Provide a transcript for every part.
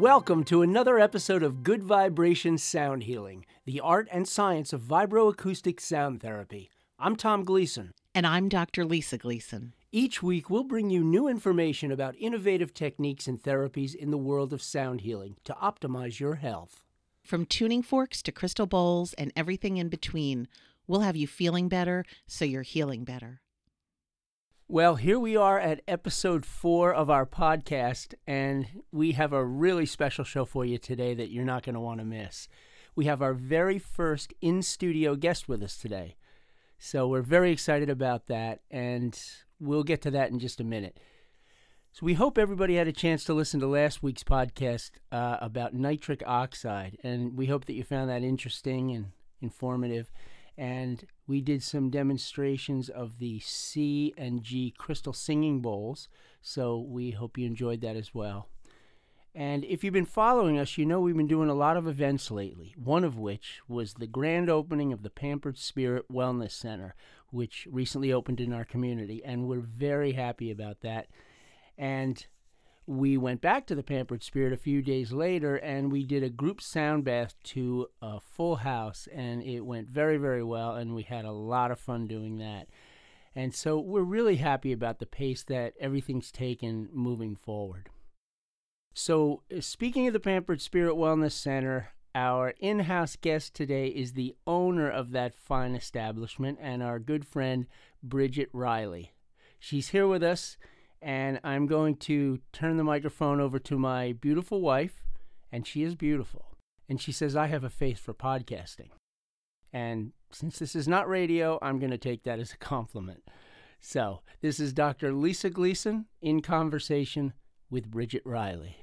Welcome to another episode of Good Vibration Sound Healing, the art and science of vibroacoustic sound therapy. I'm Tom Gleason. And I'm Dr. Lisa Gleason. Each week, we'll bring you new information about innovative techniques and therapies in the world of sound healing to optimize your health. From tuning forks to crystal bowls and everything in between, we'll have you feeling better so you're healing better. Well, here we are at episode 4 of our podcast, and we have a really special show for you today that you're not going to want to miss. We have our very first in-studio guest with us today. So we're very excited about that, and we'll get to that in just a minute. So we hope everybody had a chance to listen to last week's podcast about nitric oxide, and we hope that you found that interesting and informative. And we did some demonstrations of the C and G crystal singing bowls, so we hope you enjoyed that as well. And if you've been following us, you know we've been doing a lot of events lately, one of which was the grand opening of the Pampered Spirit Wellness Center, which recently opened in our community, and we're very happy about that. And we went back to the Pampered Spirit a few days later, and we did a group sound bath to a full house, and it went very, very well, and we had a lot of fun doing that. And so we're really happy about the pace that everything's taken moving forward. So speaking of the Pampered Spirit Wellness Center, our in-house guest today is the owner of that fine establishment and our good friend, Bridget Riley. She's here with us, and I'm going to turn the microphone over to my beautiful wife, and she is beautiful. And she says, I have a face for podcasting. And since this is not radio, I'm going to take that as a compliment. So this is Dr. Lisa Gleason in conversation with Bridget Riley.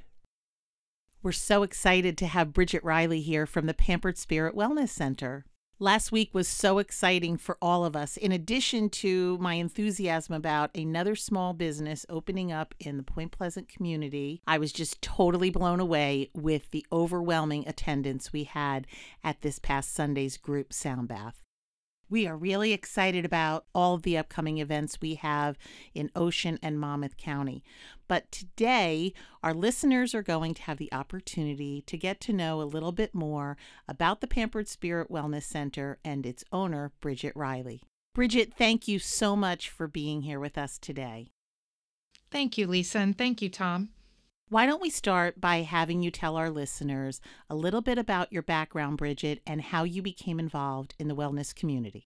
We're so excited to have Bridget Riley here from the Pampered Spirit Wellness Center. Last week was so exciting for all of us. In addition to my enthusiasm about another small business opening up in the Point Pleasant community, I was just totally blown away with the overwhelming attendance we had at this past Sunday's group sound bath. We are really excited about all of the upcoming events we have in Ocean and Monmouth County. But today, our listeners are going to have the opportunity to get to know a little bit more about the Pampered Spirit Wellness Center and its owner, Bridget Riley. Bridget, thank you so much for being here with us today. Thank you, Lisa, and thank you, Tom. Why don't we start by having you tell our listeners a little bit about your background, Bridget, and how you became involved in the wellness community?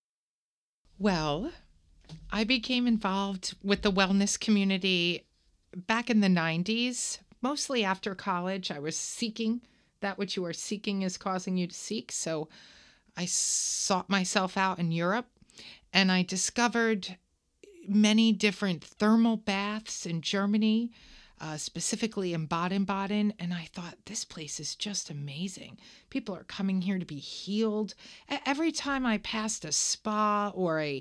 Well, I became involved with the wellness community back in the 90s, mostly after college. I was seeking that which you are seeking is causing you to seek. So I sought myself out in Europe, and I discovered many different thermal baths in Germany, specifically in Baden-Baden, and I thought, this place is just amazing. People are coming here to be healed. Every time I passed a spa or a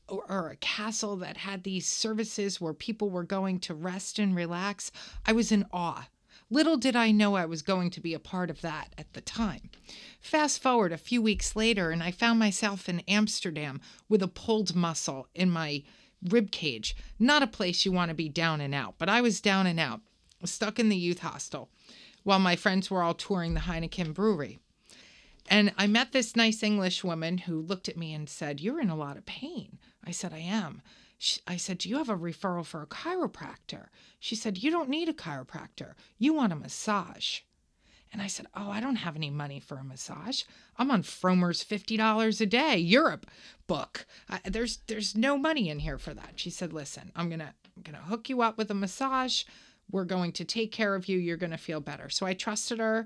castle that had these services where people were going to rest and relax, I was in awe. Little did I know I was going to be a part of that at the time. Fast forward a few weeks later, and I found myself in Amsterdam with a pulled muscle in my rib cage. Not a place you want to be down and out, but I was down and out, stuck in the youth hostel while my friends were all touring the Heineken brewery. And I met this nice English woman who looked at me and said, "You're in a lot of pain." I said, "I am." I said, "Do you have a referral for a chiropractor?" She said, "You don't need a chiropractor. You want a massage." And I said, "Oh, I don't have any money for a massage. I'm on Frommer's $50 a day Europe book. There's no money in here for that." She said, "Listen, I'm gonna hook you up with a massage. We're going to take care of you. You're gonna feel better." So I trusted her,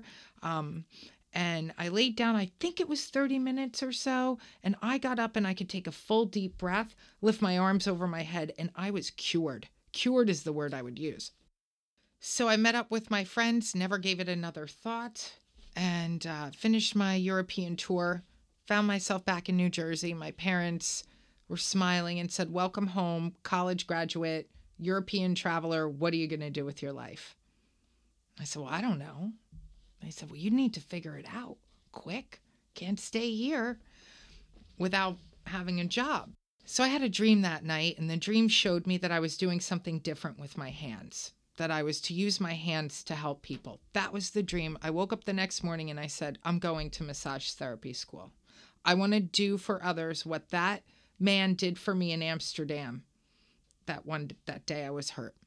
and I laid down. I think it was 30 minutes or so, and I got up and I could take a full deep breath, lift my arms over my head, and I was cured. Cured is the word I would use. So I met up with my friends, never gave it another thought, and finished my European tour. Found myself back in New Jersey. My parents were smiling and said, "Welcome home, college graduate, European traveler. What are you going to do with your life?" I said, "Well, I don't know." They said, "Well, you need to figure it out quick. Can't stay here without having a job." So I had a dream that night, and the dream showed me that I was doing something different with my hands. that I was to use my hands to help people. That was the dream. I woke up the next morning and I said, I'm going to massage therapy school. I want to do for others what that man did for me in Amsterdam that day I was hurt.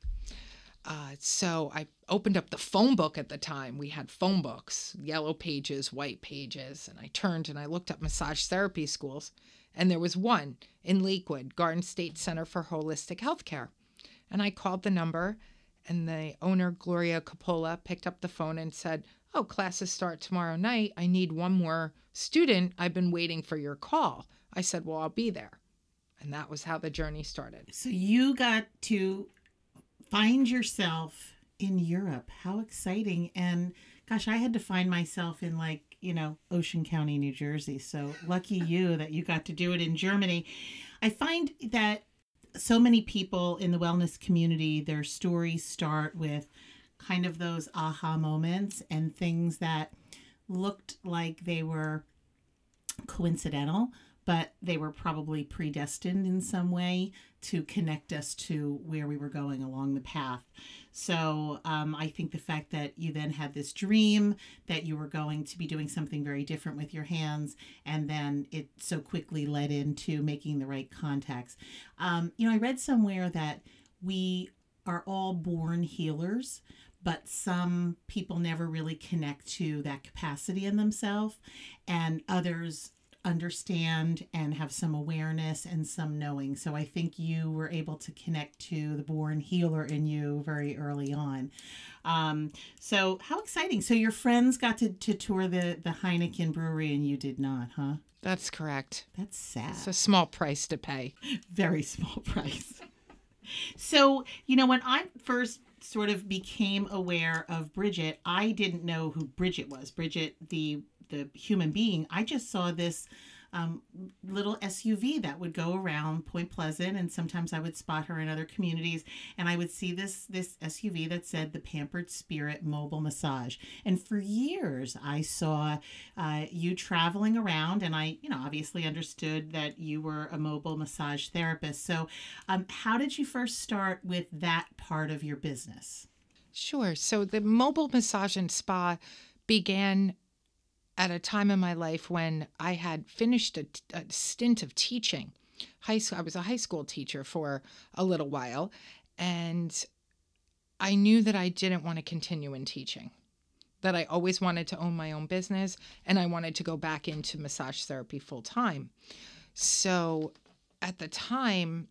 So I opened up the phone book at the time. We had phone books, yellow pages, white pages. And I turned and I looked up massage therapy schools. And there was one in Lakewood, Garden State Center for Holistic Healthcare. And I called the number, and the owner, Gloria Coppola, picked up the phone and said, oh, classes start tomorrow night. I need one more student. I've been waiting for your call. I said, well, I'll be there. And that was how the journey started. So you got to find yourself in Europe. How exciting. And gosh, I had to find myself in Ocean County, New Jersey. So lucky you that you got to do it in Germany. I find that so many people in the wellness community, their stories start with kind of those aha moments and things that looked like they were coincidental, but they were probably predestined in some way to connect us to where we were going along the path. So I think the fact that you then had this dream that you were going to be doing something very different with your hands, and then it so quickly led into making the right contacts. I read somewhere that we are all born healers, but some people never really connect to that capacity in themselves, and others understand and have some awareness and some knowing. So I think you were able to connect to the born healer in you very early on. So how exciting. So your friends got to tour the Heineken brewery and you did not, huh? That's correct. That's sad. It's a small price to pay. Very small price. So, when I first sort of became aware of Bridget, I didn't know who Bridget was. Bridget, the human being. I just saw this little SUV that would go around Point Pleasant, and sometimes I would spot her in other communities, and I would see this SUV that said the Pampered Spirit Mobile Massage. And for years, I saw you traveling around, and I, obviously understood that you were a mobile massage therapist. So how did you first start with that part of your business? Sure. So the mobile massage and spa began at a time in my life when I had finished a stint of teaching. I was a high school teacher for a little while, and I knew that I didn't want to continue in teaching, that I always wanted to own my own business, and I wanted to go back into massage therapy full time. So at the time,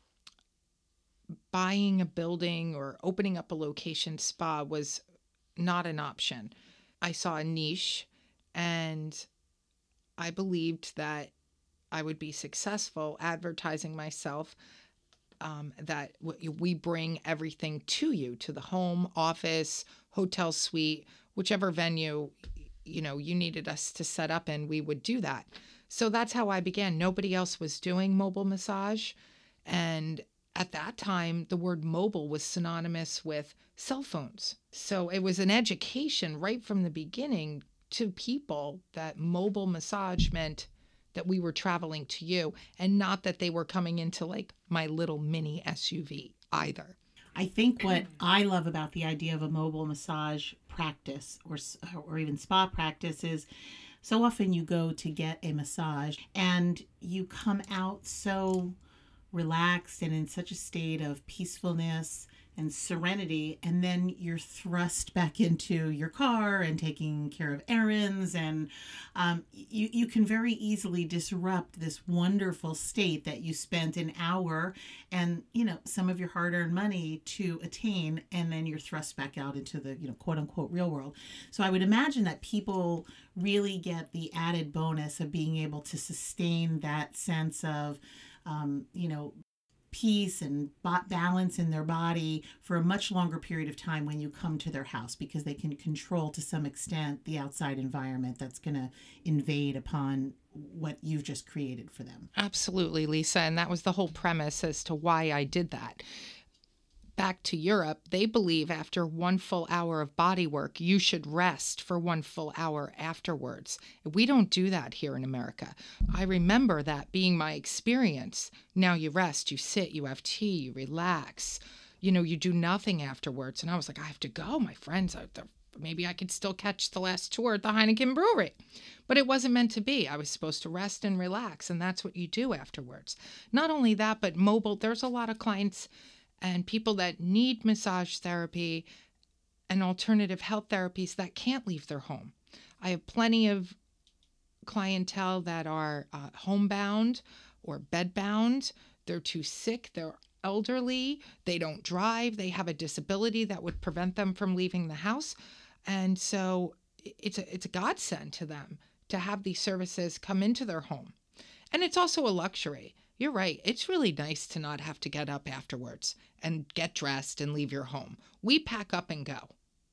buying a building or opening up a location spa was not an option. I saw a niche, and I believed that I would be successful advertising myself, that we bring everything to you, to the home, office, hotel suite, whichever venue, you needed us to set up in, we would do that. So that's how I began. Nobody else was doing mobile massage. And at that time, the word mobile was synonymous with cell phones. So it was an education right from the beginning to people that mobile massage meant that we were traveling to you, and not that they were coming into my little mini SUV either. I think what I love about the idea of a mobile massage practice or even spa practice is so often you go to get a massage and you come out so relaxed and in such a state of peacefulness and serenity, and then you're thrust back into your car and taking care of errands, and you can very easily disrupt this wonderful state that you spent an hour and some of your hard-earned money to attain, and then you're thrust back out into the quote-unquote real world. So I would imagine that people really get the added bonus of being able to sustain that sense of peace and balance in their body for a much longer period of time when you come to their house, because they can control to some extent the outside environment that's going to invade upon what you've just created for them. Absolutely, Lisa. And that was the whole premise as to why I did that. Back to Europe, they believe after 1 full hour of body work, you should rest for 1 full hour afterwards. We don't do that here in America. I remember that being my experience. Now you rest, you sit, you have tea, you relax, you do nothing afterwards. And I was like, I have to go. My friends out there. Maybe I could still catch the last tour at the Heineken Brewery. But it wasn't meant to be. I was supposed to rest and relax, and that's what you do afterwards. Not only that, but mobile. There's a lot of clients and people that need massage therapy and alternative health therapies that can't leave their home. I have plenty of clientele that are homebound or bedbound. They're too sick. They're elderly. They don't drive. They have a disability that would prevent them from leaving the house. And so it's a godsend to them to have these services come into their home. And it's also a luxury. You're right. It's really nice to not have to get up afterwards and get dressed and leave your home. We pack up and go.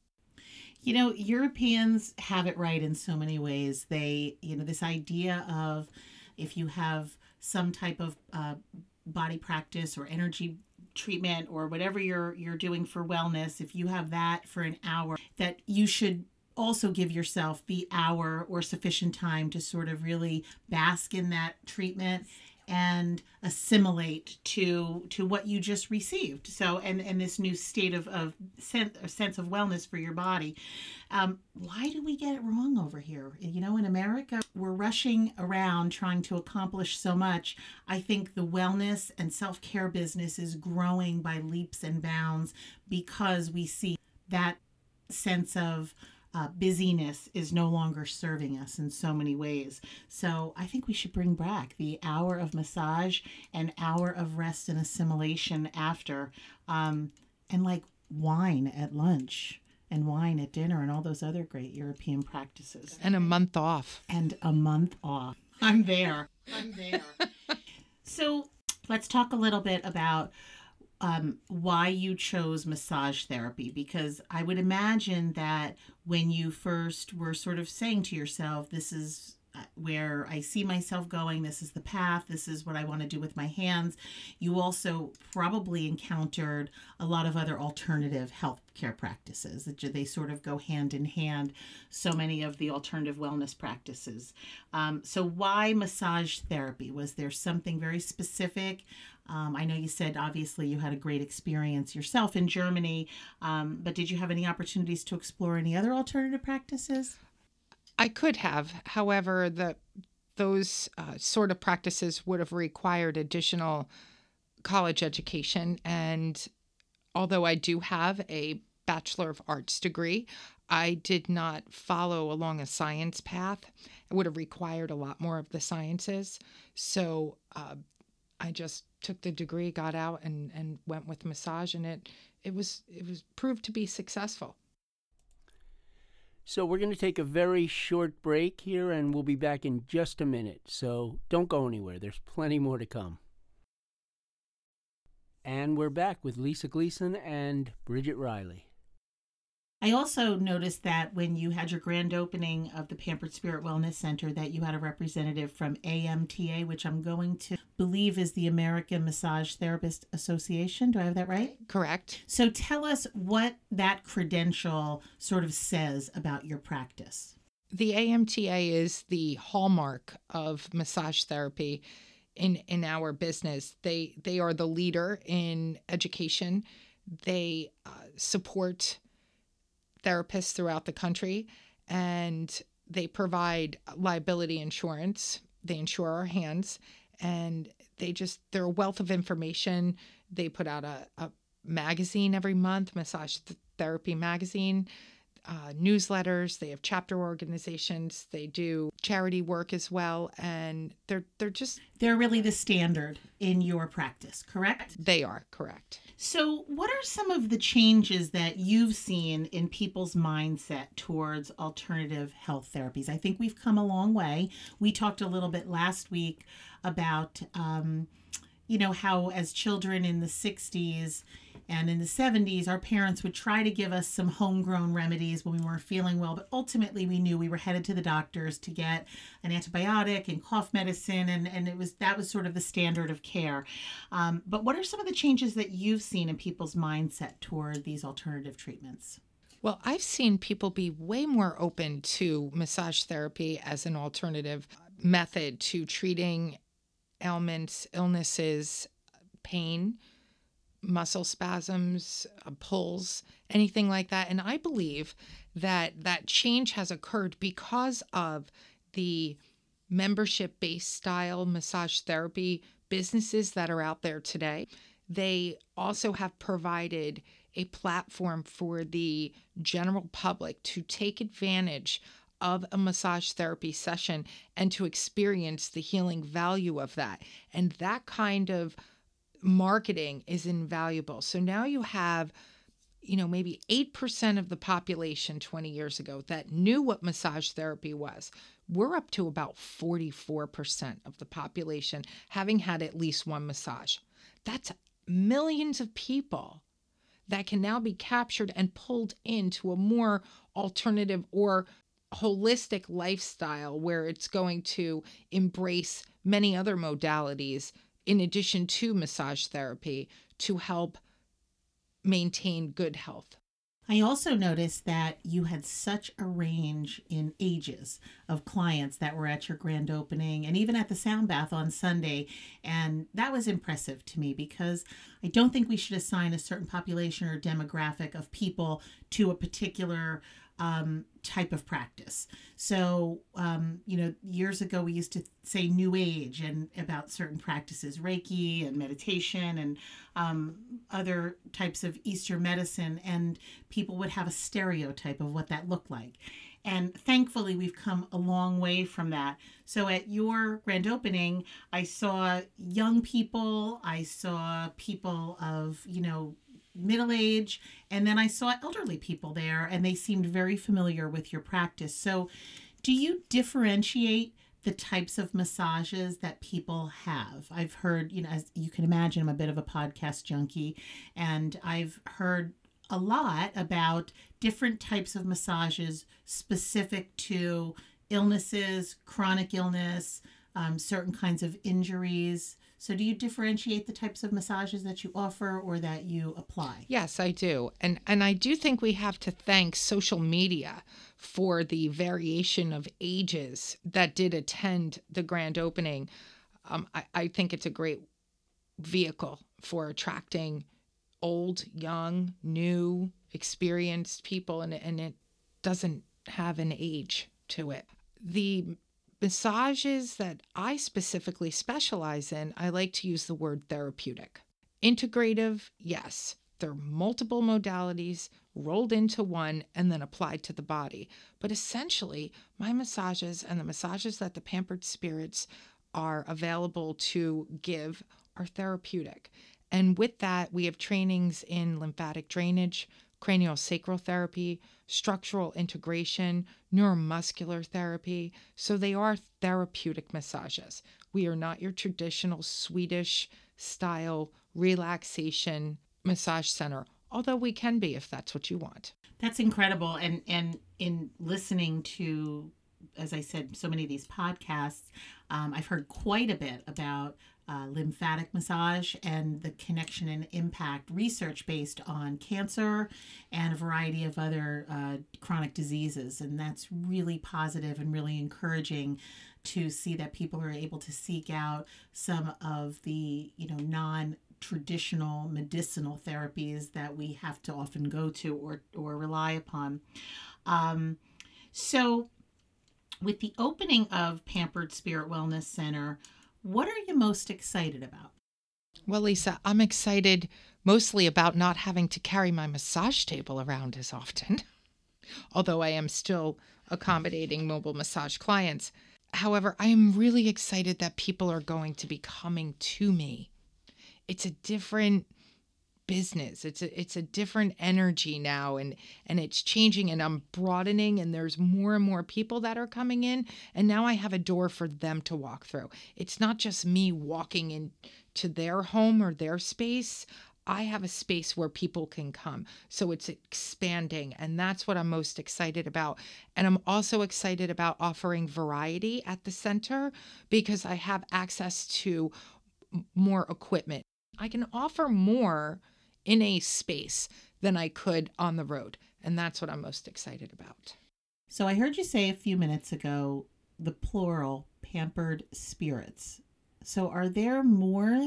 Europeans have it right in so many ways. They, this idea of if you have some type of body practice or energy treatment or whatever you're doing for wellness, if you have that for an hour, that you should also give yourself the hour or sufficient time to sort of really bask in that treatment and assimilate to what you just received. So, and this new state of sense of wellness for your body. Why do we get it wrong over here? In America, we're rushing around trying to accomplish so much. I think the wellness and self-care business is growing by leaps and bounds because we see that sense of busyness is no longer serving us in so many ways. So I think we should bring back the hour of massage and hour of rest and assimilation after, and like wine at lunch and wine at dinner and all those other great European practices. And a month off. I'm there. So let's talk a little bit about why you chose massage therapy, because I would imagine that when you first were sort of saying to yourself, this is where I see myself going, this is the path, this is what I want to do with my hands, you also probably encountered a lot of other alternative healthcare practices. They sort of go hand in hand, so many of the alternative wellness practices. So why massage therapy? Was there something very specific? I know you said obviously you had a great experience yourself in Germany, but did you have any opportunities to explore any other alternative practices? I could have. However, those sort of practices would have required additional college education. And although I do have a Bachelor of Arts degree, I did not follow along a science path. It would have required a lot more of the sciences. So I just took the degree, got out, and went with massage, and it was proved to be successful. So we're going to take a very short break here, and we'll be back in just a minute. So don't go anywhere. There's plenty more to come. And we're back with Lisa Gleason and Bridget Riley. I also noticed that when you had your grand opening of the Pampered Spirit Wellness Center, that you had a representative from AMTA, which I'm going to believe is the American Massage Therapist Association. Do I have that right? Correct. So tell us what that credential sort of says about your practice. The AMTA is the hallmark of massage therapy in our business. They are the leader in education. They support therapists throughout the country, and they provide liability insurance. They insure our hands, and they're a wealth of information. They put out a magazine every month, Massage Therapy Magazine, newsletters. They have chapter organizations. They do charity work as well, and they're really the standard in your practice, correct? They are, correct. So what are some of the changes that you've seen in people's mindset towards alternative health therapies? I think we've come a long way. We talked a little bit last week about, how as children in the 60s and in the 70s, our parents would try to give us some homegrown remedies when we weren't feeling well, but ultimately we knew we were headed to the doctors to get an antibiotic and cough medicine, and that was sort of the standard of care. But what are some of the changes that you've seen in people's mindset toward these alternative treatments? Well, I've seen people be way more open to massage therapy as an alternative method to treating ailments, illnesses, pain, muscle spasms, pulls, anything like that. And I believe that that change has occurred because of the membership-based style massage therapy businesses that are out there today. They also have provided a platform for the general public to take advantage of a massage therapy session and to experience the healing value of that. And that kind of marketing is invaluable. So now you have, maybe 8% of the population 20 years ago that knew what massage therapy was. We're up to about 44% of the population having had at least one massage. That's millions of people that can now be captured and pulled into a more alternative or holistic lifestyle where it's going to embrace many other modalities in addition to massage therapy to help maintain good health. I also noticed that you had such a range in ages of clients that were at your grand opening and even at the Sound Bath on Sunday. And that was impressive to me because I don't think we should assign a certain population or demographic of people to a particular type of practice. So, years ago we used to say New Age and about certain practices, Reiki and meditation and other types of Eastern medicine, and people would have a stereotype of what that looked like. And thankfully, we've come a long way from that. So at your grand opening, I saw young people, I saw people of, middle age, and then I saw elderly people there, and they seemed very familiar with your practice. So do you differentiate the types of massages that people have? I've heard, as you can imagine, I'm a bit of a podcast junkie, and I've heard a lot about different types of massages specific to illnesses, chronic illness, certain kinds of injuries. So do you differentiate the types of massages that you offer or that you apply? Yes, I do. And I do think we have to thank social media for the variation of ages that did attend the grand opening. I think it's a great vehicle for attracting old, young, new, experienced people, and it doesn't have an age to it. The massages that I specifically specialize in, I like to use the word therapeutic. Integrative, yes. They're multiple modalities rolled into one and then applied to the body. But essentially, my massages and the massages that the Pampered Spirits are available to give are therapeutic. And with that, we have trainings in lymphatic drainage, craniosacral therapy, structural integration, neuromuscular therapy. So they are therapeutic massages. We are not your traditional Swedish style relaxation massage center, although we can be if that's what you want. That's incredible. And in listening to, as I said, so many of these podcasts, I've heard quite a bit about lymphatic massage and the connection and impact research based on cancer and a variety of other chronic diseases. And that's really positive and really encouraging to see that people are able to seek out some of the, non-traditional medicinal therapies that we have to often go to or rely upon. So with the opening of Pampered Spirit Wellness Center, what are you most excited about? Well, Lisa, I'm excited mostly about not having to carry my massage table around as often, although I am still accommodating mobile massage clients. However, I am really excited that people are going to be coming to me. It's a different business. It's a different energy now, and it's changing, and I'm broadening, and there's more and more people that are coming in, and now I have a door for them to walk through. It's not just me walking into their home or their space. I have a space where people can come. So it's expanding, and that's what I'm most excited about. And I'm also excited about offering variety at the center because I have access to more equipment. I can offer more in a space than I could on the road. And that's what I'm most excited about. So I heard you say a few minutes ago, the plural, Pampered Spirits. So is there more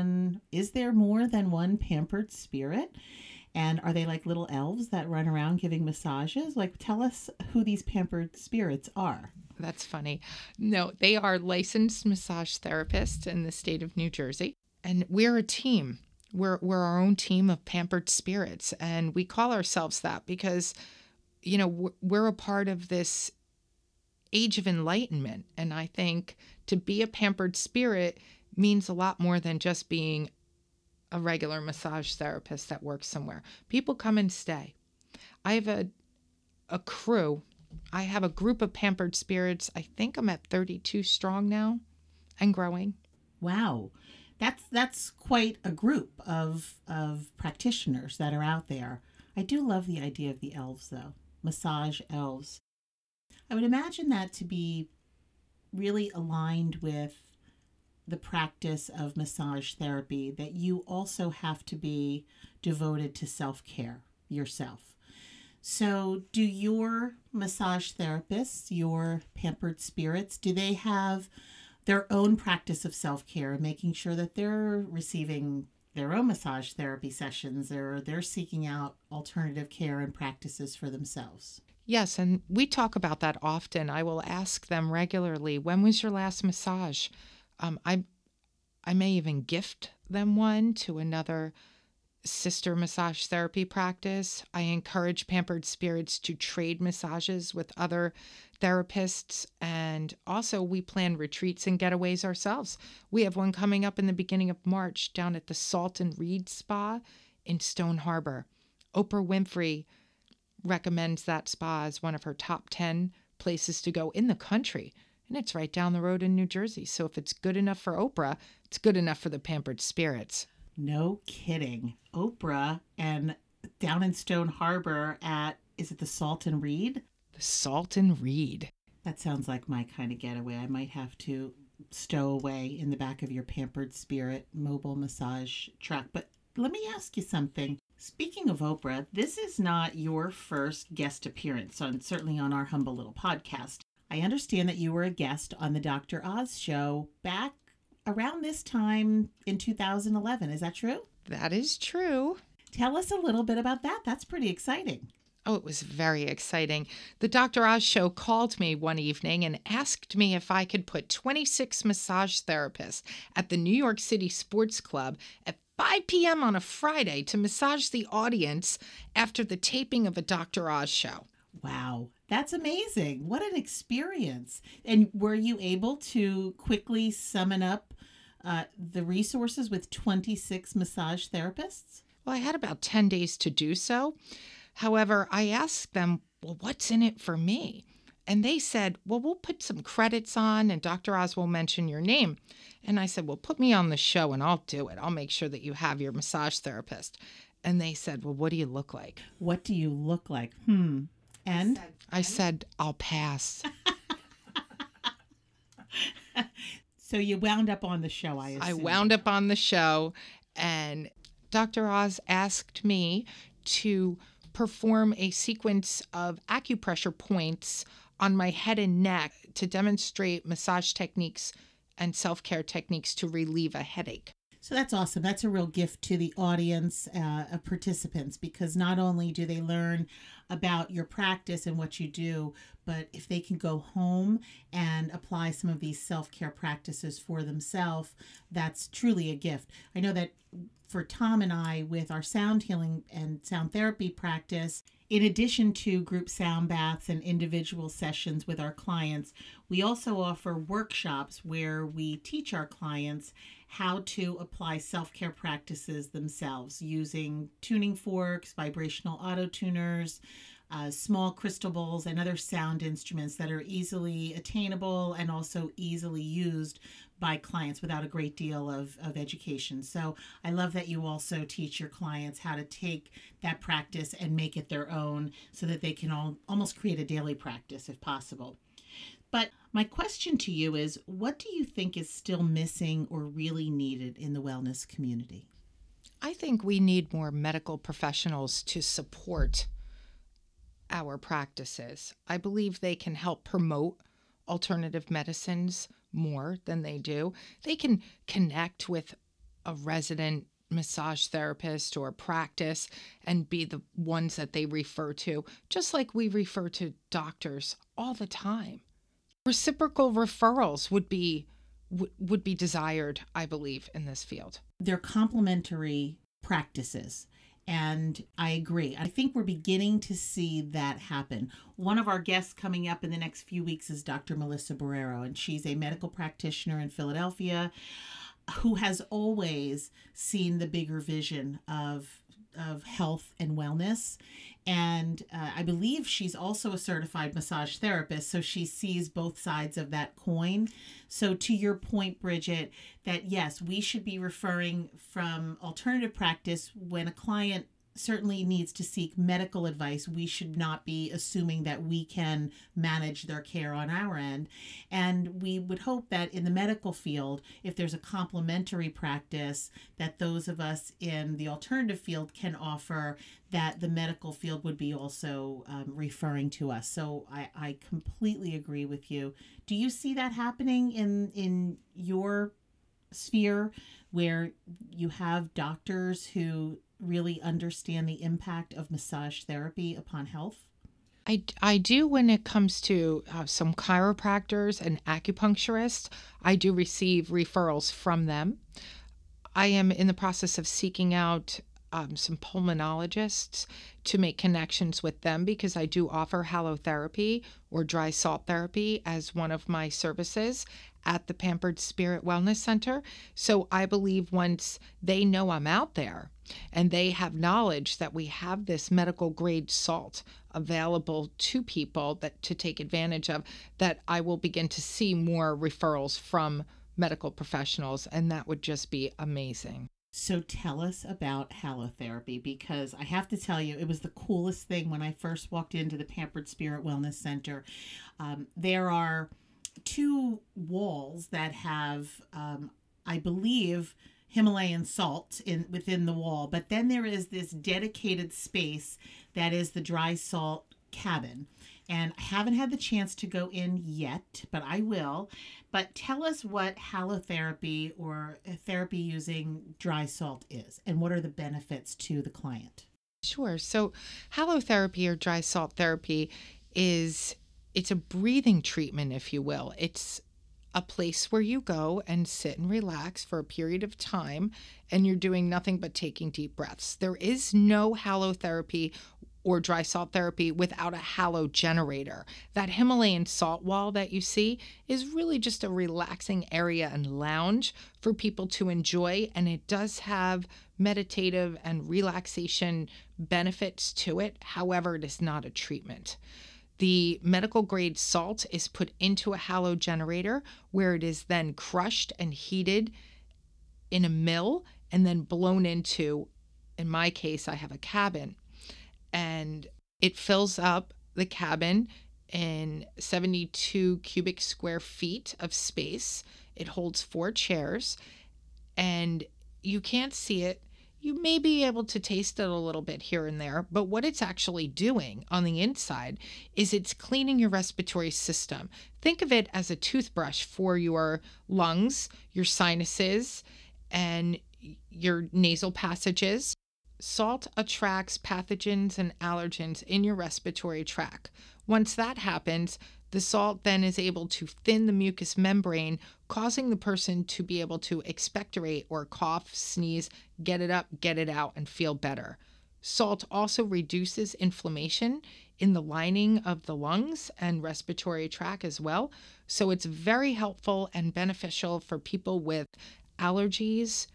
than one pampered spirit? And are they like little elves that run around giving massages? Like, tell us who these pampered spirits are. That's funny. No, they are licensed massage therapists in the state of New Jersey. And we're a team. We're our own team of pampered spirits. And we call ourselves that because, we're a part of this age of enlightenment. And I think to be a pampered spirit means a lot more than just being a regular massage therapist that works somewhere. People come and stay. I have a crew. I have a group of pampered spirits. I think I'm at 32 strong now and growing. Wow. That's quite a group of practitioners that are out there. I do love the idea of the elves though. Massage elves. I would imagine that to be really aligned with the practice of massage therapy, that you also have to be devoted to self-care yourself. So do your massage therapists, your pampered spirits, do they have their own practice of self-care, making sure that they're receiving their own massage therapy sessions, or they're seeking out alternative care and practices for themselves? Yes, and we talk about that often. I will ask them regularly, when was your last massage? I may even gift them one to another sister massage therapy practice. I encourage pampered spirits to trade massages with other therapists. And also we plan retreats and getaways ourselves. We have one coming up in the beginning of March down at the Salt and Reed Spa in Stone Harbor. Oprah Winfrey recommends that spa as one of her top 10 places to go in the country. And it's right down the road in New Jersey. So if it's good enough for Oprah, it's good enough for the pampered spirits. No kidding. Oprah, and down in Stone Harbor at, is it the Salt and Reed? The Salt and Reed. That sounds like my kind of getaway. I might have to stow away in the back of your pampered spirit mobile massage truck. But let me ask you something. Speaking of Oprah, this is not your first guest appearance, certainly on our humble little podcast. I understand that you were a guest on the Dr. Oz show back around this time in 2011. Is that true? That is true. Tell us a little bit about that. That's pretty exciting. Oh, it was very exciting. The Dr. Oz show called me one evening and asked me if I could put 26 massage therapists at the New York City Sports Club at 5 p.m. on a Friday to massage the audience after the taping of a Dr. Oz show. Wow, that's amazing. What an experience. And were you able to quickly summon up the resources with 26 massage therapists? Well, I had about 10 days to do so. However, I asked them, well, what's in it for me? And they said, well, we'll put some credits on and Dr. Oz will mention your name. And I said, well, put me on the show and I'll do it. I'll make sure that you have your massage therapist. And they said, well, what do you look like? What do you look like? And? I said, I'll pass. So you wound up on the show, I assume. I wound up on the show, and Dr. Oz asked me to perform a sequence of acupressure points on my head and neck to demonstrate massage techniques and self-care techniques to relieve a headache. So that's awesome. That's a real gift to the audience of participants, because not only do they learn about your practice and what you do, but if they can go home and apply some of these self-care practices for themselves, that's truly a gift. I know that for Tom and I, with our sound healing and sound therapy practice, in addition to group sound baths and individual sessions with our clients, we also offer workshops where we teach our clients how to apply self-care practices themselves using tuning forks, vibrational auto tuners, small crystal bowls, and other sound instruments that are easily attainable and also easily used by clients without a great deal of education. So I love that you also teach your clients how to take that practice and make it their own so that they can almost create a daily practice if possible. But my question to you is, what do you think is still missing or really needed in the wellness community? I think we need more medical professionals to support our practices. I believe they can help promote alternative medicines more than they do. They can connect with a resident massage therapist or practice and be the ones that they refer to, just like we refer to doctors all the time. Reciprocal referrals would be desired, I believe, in this field. They're complementary practices. And I agree. I think we're beginning to see that happen. One of our guests coming up in the next few weeks is Dr. Melissa Barrero, and she's a medical practitioner in Philadelphia who has always seen the bigger vision of health and wellness. And I believe she's also a certified massage therapist, so she sees both sides of that coin. So to your point, Bridget, that yes, we should be referring from alternative practice when a client certainly needs to seek medical advice. We should not be assuming that we can manage their care on our end. And we would hope that in the medical field, if there's a complementary practice that those of us in the alternative field can offer, that the medical field would be also referring to us. So I completely agree with you. Do you see that happening in your sphere where you have doctors who really understand the impact of massage therapy upon health? I do when it comes to some chiropractors and acupuncturists. I do receive referrals from them. I am in the process of seeking out some pulmonologists to make connections with them because I do offer halotherapy or dry salt therapy as one of my services at the Pampered Spirit Wellness Center. So I believe once they know I'm out there and they have knowledge that we have this medical grade salt available to people that to take advantage of, that I will begin to see more referrals from medical professionals, and that would just be amazing. So tell us about halotherapy, because I have to tell you, it was the coolest thing when I first walked into the Pampered Spirit Wellness Center. There are 2 walls that have, I believe, Himalayan salt within the wall, but then there is this dedicated space that is the dry salt cabin. And I haven't had the chance to go in yet, but I will. But tell us what halotherapy or therapy using dry salt is, and what are the benefits to the client? Sure. So halotherapy or dry salt therapy it's a breathing treatment, if you will. It's a place where you go and sit and relax for a period of time, and you're doing nothing but taking deep breaths. There is no halotherapy or dry salt therapy without a halo generator. That Himalayan salt wall that you see is really just a relaxing area and lounge for people to enjoy, and it does have meditative and relaxation benefits to it. However, it is not a treatment. The medical grade salt is put into a halo generator where it is then crushed and heated in a mill and then blown into, in my case, I have a cabin. And it fills up the cabin in 72 cubic square feet of space. It holds 4 chairs, and you can't see it. You may be able to taste it a little bit here and there, but what it's actually doing on the inside is it's cleaning your respiratory system. Think of it as a toothbrush for your lungs, your sinuses, and your nasal passages. Salt attracts pathogens and allergens in your respiratory tract. Once that happens, the salt then is able to thin the mucous membrane, causing the person to be able to expectorate or cough, sneeze, get it up, get it out, and feel better. Salt also reduces inflammation in the lining of the lungs and respiratory tract as well. So it's very helpful and beneficial for people with allergies,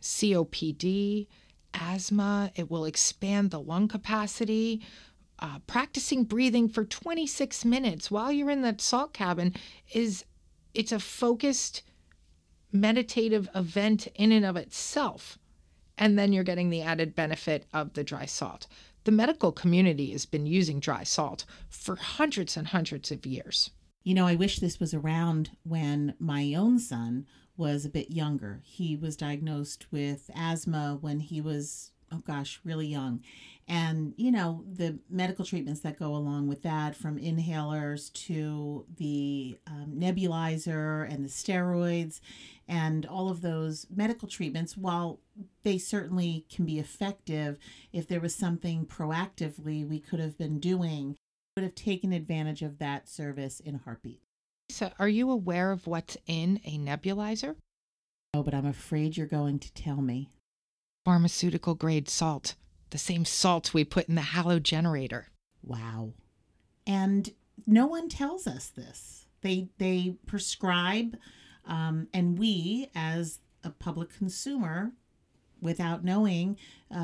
COPD, asthma. It will expand the lung capacity. Practicing breathing for 26 minutes while you're in that salt cabin it's a focused meditative event in and of itself. And then you're getting the added benefit of the dry salt. The medical community has been using dry salt for hundreds and hundreds of years. You know, I wish this was around when my own son was a bit younger. He was diagnosed with asthma when he was oh gosh, really young. And, the medical treatments that go along with that, from inhalers to the nebulizer and the steroids and all of those medical treatments, while they certainly can be effective, if there was something proactively we could have been doing, would have taken advantage of that service in a heartbeat. So, are you aware of what's in a nebulizer? No, but I'm afraid you're going to tell me. Pharmaceutical grade salt. The same salt we put in the halo generator. Wow. And no one tells us this. They prescribe, and we, as a public consumer, without knowing,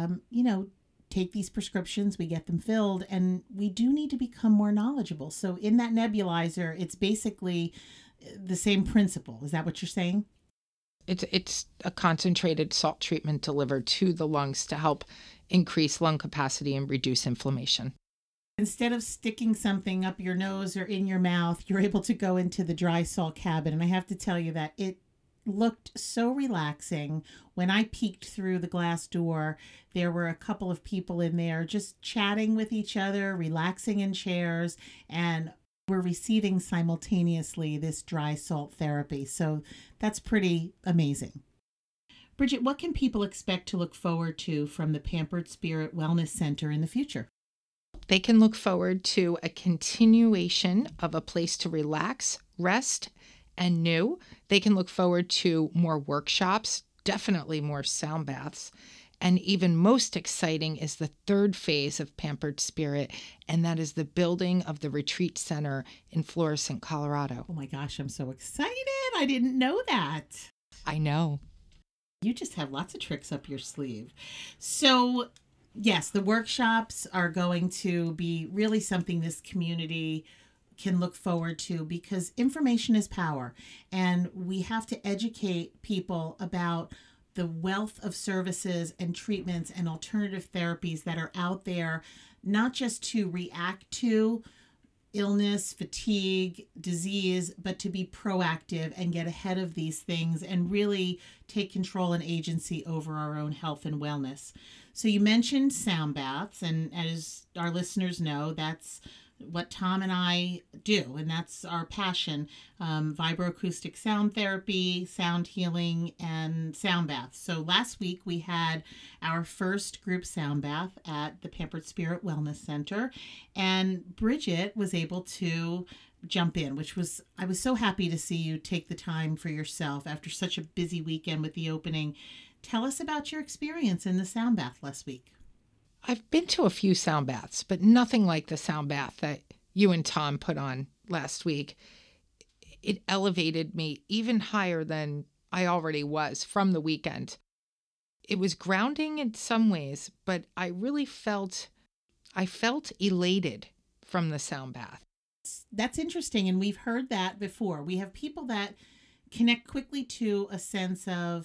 take these prescriptions, we get them filled, and we do need to become more knowledgeable. So in that nebulizer, it's basically the same principle. Is that what you're saying? It's a concentrated salt treatment delivered to the lungs to help increase lung capacity and reduce inflammation. Instead of sticking something up your nose or in your mouth, you're able to go into the dry salt cabin. And I have to tell you that it looked so relaxing. When I peeked through the glass door, there were a couple of people in there just chatting with each other, relaxing in chairs, and we're receiving simultaneously this dry salt therapy. So that's pretty amazing. Bridget, what can people expect to look forward to from the Pampered Spirit Wellness Center in the future? They can look forward to a continuation of a place to relax, rest, and new. They can look forward to more workshops, definitely more sound baths. And even most exciting is the third phase of Pampered Spirit, and that is the building of the retreat center in Florissant, Colorado. Oh my gosh, I'm so excited. I didn't know that. I know. You just have lots of tricks up your sleeve. So, yes, the workshops are going to be really something this community can look forward to, because information is power, and we have to educate people about the wealth of services and treatments and alternative therapies that are out there, not just to react to illness, fatigue, disease, but to be proactive and get ahead of these things and really take control and agency over our own health and wellness. So you mentioned sound baths, and as our listeners know, that's what Tom and I do, and that's our passion. Vibroacoustic sound therapy, sound healing, and sound baths. So last week we had our first group sound bath at the Pampered Spirit Wellness Center, and Bridget was able to jump in, I was so happy to see you take the time for yourself after such a busy weekend with the opening. Tell us about your experience in the sound bath last week. I've been to a few sound baths, but nothing like the sound bath that you and Tom put on last week. It elevated me even higher than I already was from the weekend. It was grounding in some ways, but I really felt elated from the sound bath. That's interesting, and we've heard that before. We have people that connect quickly to a sense of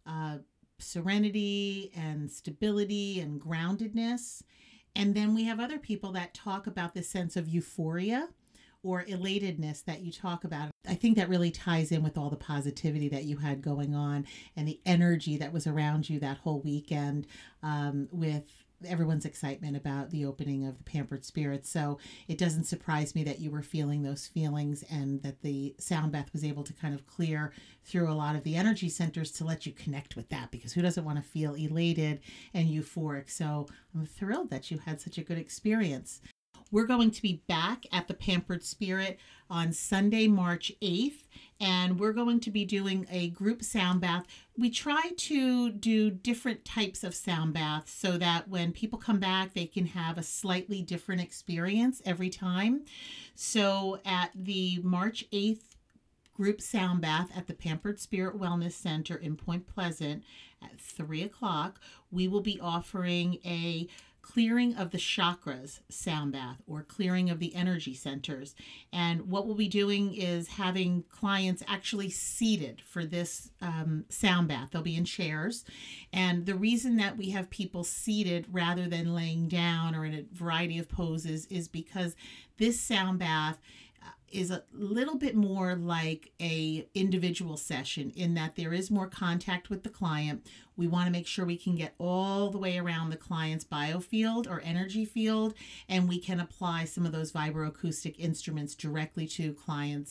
serenity and stability and groundedness. And then we have other people that talk about this sense of euphoria or elatedness that you talk about. I think that really ties in with all the positivity that you had going on and the energy that was around you that whole weekend, with everyone's excitement about the opening of the Pampered Spirit. So it doesn't surprise me that you were feeling those feelings and that the sound bath was able to kind of clear through a lot of the energy centers to let you connect with that, because who doesn't want to feel elated and euphoric? So I'm thrilled that you had such a good experience. We're going to be back at the Pampered Spirit on Sunday, March 8th, and we're going to be doing a group sound bath. We try to do different types of sound baths so that when people come back, they can have a slightly different experience every time. So at the March 8th group sound bath at the Pampered Spirit Wellness Center in Point Pleasant at 3 o'clock, we will be offering a clearing of the chakras sound bath, or clearing of the energy centers. And what we'll be doing is having clients actually seated for this sound bath. They'll be in chairs. And the reason that we have people seated rather than laying down or in a variety of poses is because this sound bath is a little bit more like a individual session in that there is more contact with the client. We want to make sure we can get all the way around the client's biofield or energy field, and we can apply some of those vibroacoustic instruments directly to clients,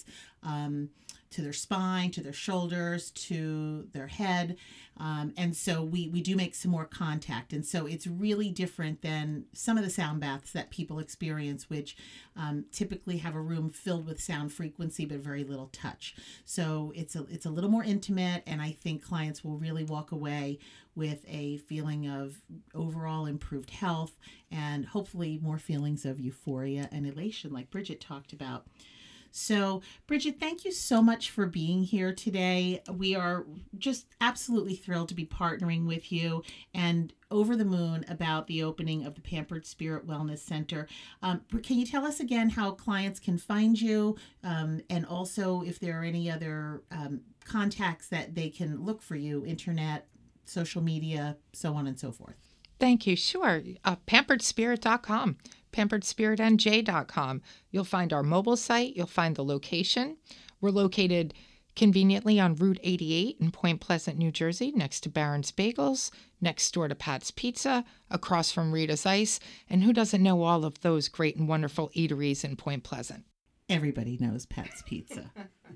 to their spine, to their shoulders, to their head. And so we do make some more contact. And so it's really different than some of the sound baths that people experience, which typically have a room filled with sound frequency but very little touch. So it's a little more intimate, and I think clients will really walk away with a feeling of overall improved health and hopefully more feelings of euphoria and elation like Bridget talked about. So, Bridget, thank you so much for being here today. We are just absolutely thrilled to be partnering with you and over the moon about the opening of the Pampered Spirit Wellness Center. Can you tell us again how clients can find you, and also if there are any other contacts that they can look for you, internet, social media, so on and so forth? Thank you. Sure. PamperedSpirit.com, PamperedSpiritNJ.com. You'll find our mobile site. You'll find the location. We're located conveniently on Route 88 in Point Pleasant, New Jersey, next to Barron's Bagels, next door to Pat's Pizza, across from Rita's Ice. And who doesn't know all of those great and wonderful eateries in Point Pleasant? Everybody knows Pat's Pizza.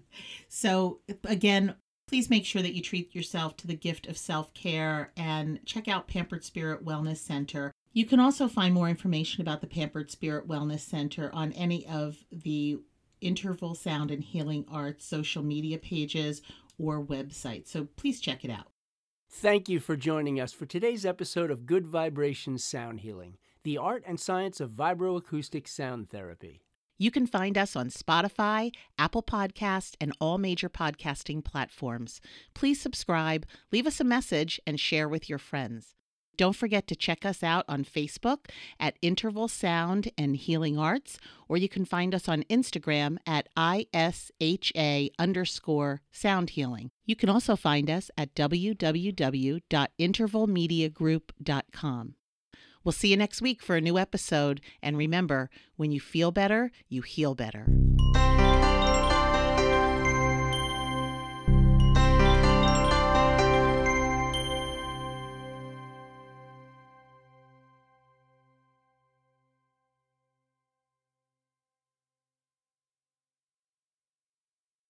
So, again, please make sure that you treat yourself to the gift of self-care and check out Pampered Spirit Wellness Center. You can also find more information about the Pampered Spirit Wellness Center on any of the Interval Sound and Healing Arts social media pages or websites. So please check it out. Thank you for joining us for today's episode of Good Vibrations Sound Healing, the art and science of vibroacoustic sound therapy. You can find us on Spotify, Apple Podcast, and all major podcasting platforms. Please subscribe, leave us a message, and share with your friends. Don't forget to check us out on Facebook at Interval Sound and Healing Arts, or you can find us on Instagram at ISHA_sound healing. You can also find us at www.intervalmediagroup.com. We'll see you next week for a new episode. And remember, when you feel better, you heal better.